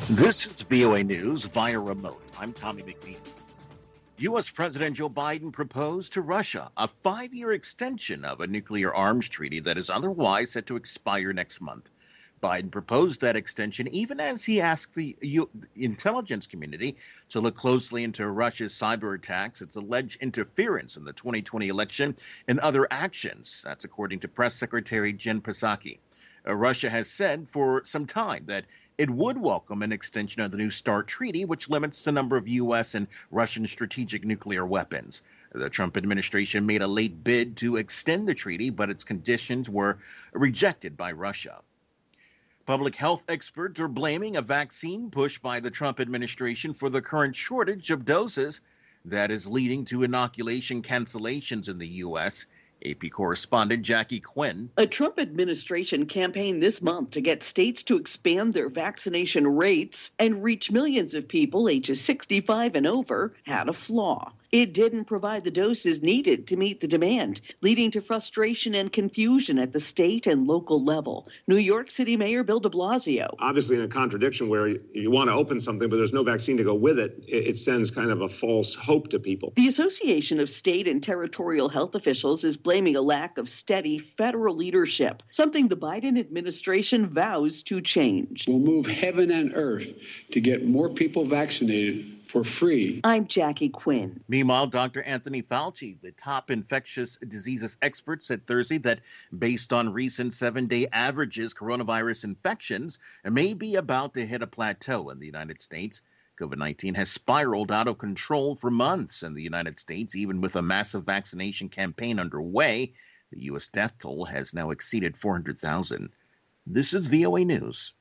This is VOA News via remote. I'm Tommy McNeil. U.S. President Joe Biden proposed to Russia a 5-year extension of a nuclear arms treaty that is otherwise set to expire next month. Biden proposed that extension even as he asked the intelligence community to look closely into Russia's cyber attacks, its alleged interference in the 2020 election, and other actions. That's according to Press Secretary Jen Psaki. Russia has said for some time that it would welcome an extension of the New START treaty, which limits the number of U.S. and Russian strategic nuclear weapons. The Trump administration made a late bid to extend the treaty, but its conditions were rejected by Russia. Public health experts are blaming a vaccine push by the Trump administration for the current shortage of doses that is leading to inoculation cancellations in the U.S. AP correspondent Jackie Quinn. A Trump administration campaign this month to get states to expand their vaccination rates and reach millions of people ages 65 and over had a flaw. It didn't provide the doses needed to meet the demand, leading to frustration and confusion at the state and local level. New York City Mayor Bill de Blasio. Obviously in a contradiction where you want to open something, but there's no vaccine to go with it, it sends kind of a false hope to people. The Association of State and Territorial Health Officials is blaming a lack of steady federal leadership, something the Biden administration vows to change. We'll move heaven and earth to get more people vaccinated for free. I'm Jackie Quinn. Meanwhile, Dr. Anthony Fauci, the top infectious diseases expert, said Thursday that based on recent 7-day averages, coronavirus infections may be about to hit a plateau in the United States. COVID-19 has spiraled out of control for months in the United States, even with a massive vaccination campaign underway. The U.S. death toll has now exceeded 400,000. This is VOA News.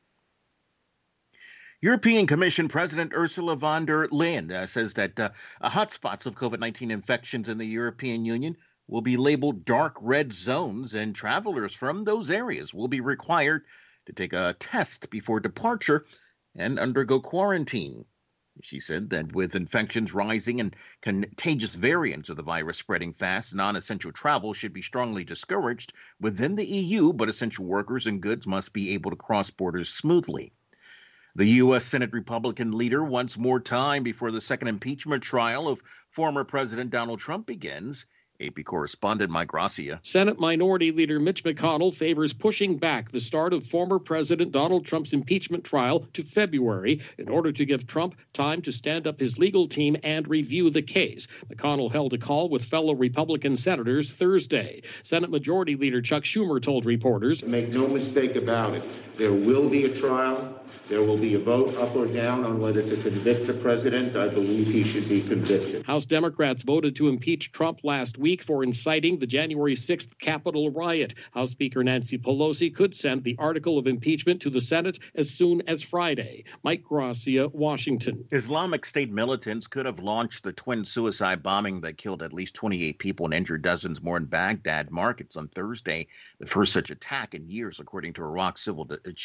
European Commission President Ursula von der Leyen says that hotspots of COVID-19 infections in the European Union will be labeled dark red zones, and travelers from those areas will be required to take a test before departure and undergo quarantine. She said that with infections rising and contagious variants of the virus spreading fast, non-essential travel should be strongly discouraged within the EU, but essential workers and goods must be able to cross borders smoothly. The U.S. Senate Republican leader wants more time before the second impeachment trial of former President Donald Trump begins. AP correspondent Mike Gracia. Senate Minority Leader Mitch McConnell favors pushing back the start of former President Donald Trump's impeachment trial to February in order to give Trump time to stand up his legal team and review the case. McConnell held a call with fellow Republican senators Thursday. Senate Majority Leader Chuck Schumer told reporters, "Make no mistake about it, there will be a trial. There will be a vote up or down on whether to convict the president. I believe he should be convicted." House Democrats voted to impeach Trump last week for inciting the January 6th Capitol riot. House Speaker Nancy Pelosi could send the article of impeachment to the Senate as soon as Friday. Mike Gracia, Washington. Islamic State militants could have launched the twin suicide bombing that killed at least 28 people and injured dozens more in Baghdad markets on Thursday, the first such attack in years, according to Iraq's civil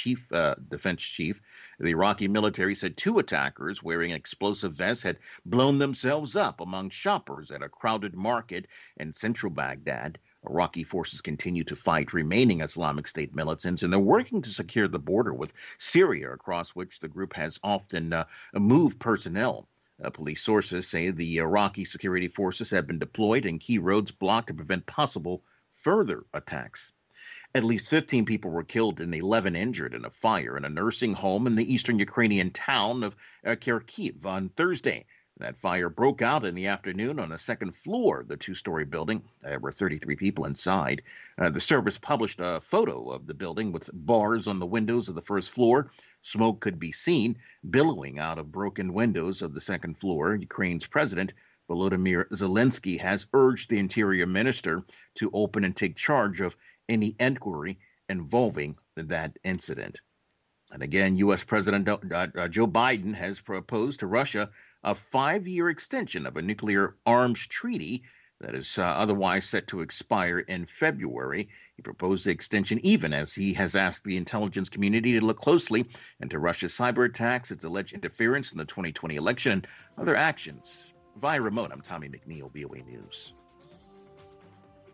defense chief. The Iraqi military said 2 attackers wearing explosive vests had blown themselves up among shoppers at a crowded market in central Baghdad. Iraqi forces continue to fight remaining Islamic State militants, and they're working to secure the border with Syria, across which the group has often moved personnel. Police sources say the Iraqi security forces have been deployed and key roads blocked to prevent possible further attacks. At least 15 people were killed and 11 injured in a fire in a nursing home in the eastern Ukrainian town of Kharkiv on Thursday. That fire broke out in the afternoon on the second floor of the 2-story building. There were 33 people inside. The service published a photo of the building with bars on the windows of the first floor. Smoke could be seen billowing out of broken windows of the second floor. Ukraine's president Volodymyr Zelensky has urged the interior minister to open and take charge of any inquiry involving that incident. And again, U.S. President Joe Biden has proposed to Russia a 5-year extension of a nuclear arms treaty that is otherwise set to expire in February. He proposed the extension even as he has asked the intelligence community to look closely into Russia's cyber attacks, its alleged interference in the 2020 election, and other actions. Via remote, I'm Tommy McNeil, VOA News.